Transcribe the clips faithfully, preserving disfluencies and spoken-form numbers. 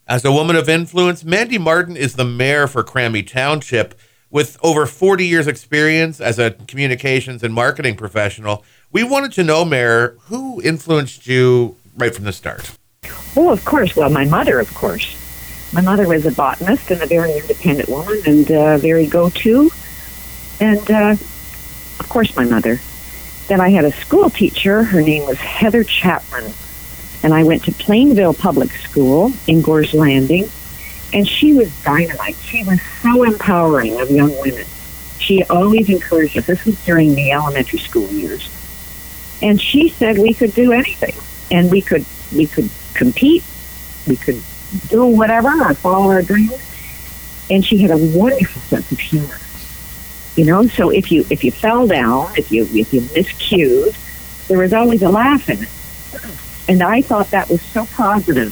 As a woman of influence, Mandy Martin is the mayor for Cranby Township. With over forty years experience as a communications and marketing professional, we wanted to know, Mayor, who influenced you right from the start? Oh, of course. Well, my mother, of course. My mother was a botanist and a very independent woman and uh, very go-to. And, uh, of course, my mother. Then I had a school teacher. Her name was Heather Chapman. And I went to Plainville Public School in Gore's Landing. And she was dynamite. She was so empowering of young women. She always encouraged us. This was during the elementary school years. And she said we could do anything. And we could we could compete. We could do whatever or follow our dreams. And she had a wonderful sense of humor. You know, so if you if you fell down, if you if you miscued, there was always a laugh in it. And I thought that was so positive.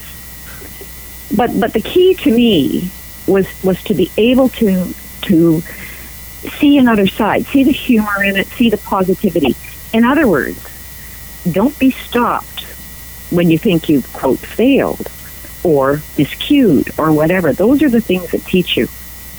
But but the key to me was was to be able to to see another side, see the humor in it, see the positivity. In other words, don't be stopped when you think you've, quote, failed or miscued or whatever. Those are the things that teach you.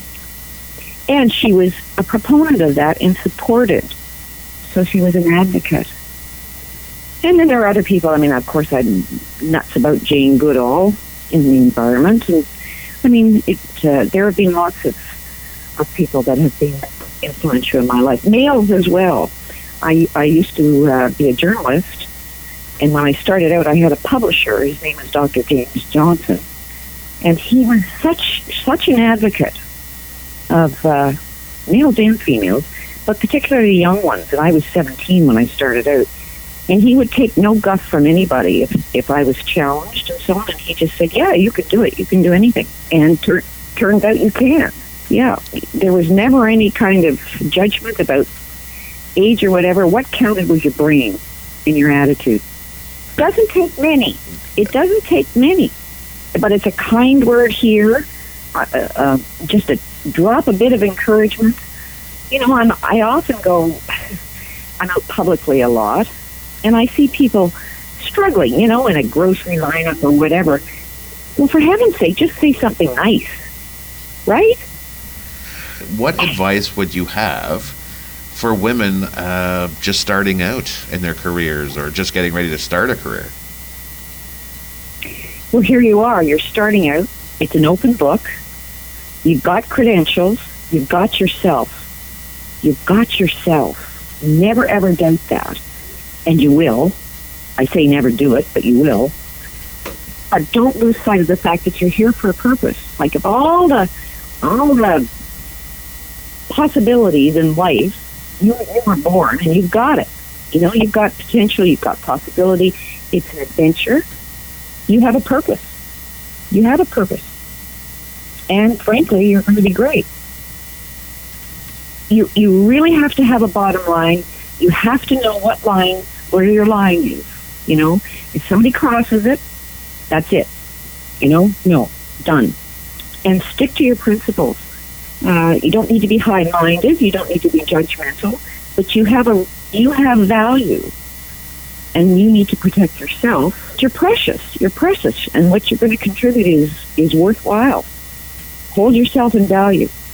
And she was a proponent of that and supported. So she was an advocate. And then there are other people. I mean, of course, I'm nuts about Jane Goodall in the environment. And I mean, it, uh, there have been lots of, of people that have been influential in my life. Males as well. I, I used to uh, be a journalist. And when I started out, I had a publisher. His name is Doctor James Johnson. And he was such such an advocate of uh, males and females, but particularly young ones. And I was seventeen when I started out. And he would take no guff from anybody if, if I was challenged and so on. And he just said, yeah, you could do it. You can do anything. And tur- turns out you can. Yeah. There was never any kind of judgment about age or whatever. What counted was your brain and your attitude. It doesn't take many. It doesn't take many. But it's a kind word here. Uh, uh, just a drop a bit of encouragement. You know, I'm, I often go, I'm out publicly a lot. And I see people struggling, you know, in a grocery lineup or whatever. Well, for heaven's sake, just say something nice, right? What advice would you have for women uh, just starting out in their careers or just getting ready to start a career? Well, here you are. You're starting out. It's an open book. You've got credentials. You've got yourself. You've got yourself. Never, ever doubt that. And you will. I say never do it, but you will. But don't lose sight of the fact that you're here for a purpose. Like, if all the all the possibilities in life, you, you were born and you've got it. You know, you've got potential, you've got possibility. It's an adventure. You have a purpose. You have a purpose. And frankly, you're going to be great. You you really have to have a bottom line. You have to know what line, where your line is. You know, if somebody crosses it, that's it. You know, no, done. And stick to your principles. Uh, you don't need to be high-minded. You don't need to be judgmental. But you have a you have value, and you need to protect yourself. You're precious. You're precious, and what you're going to contribute is is worthwhile. Hold yourself in value.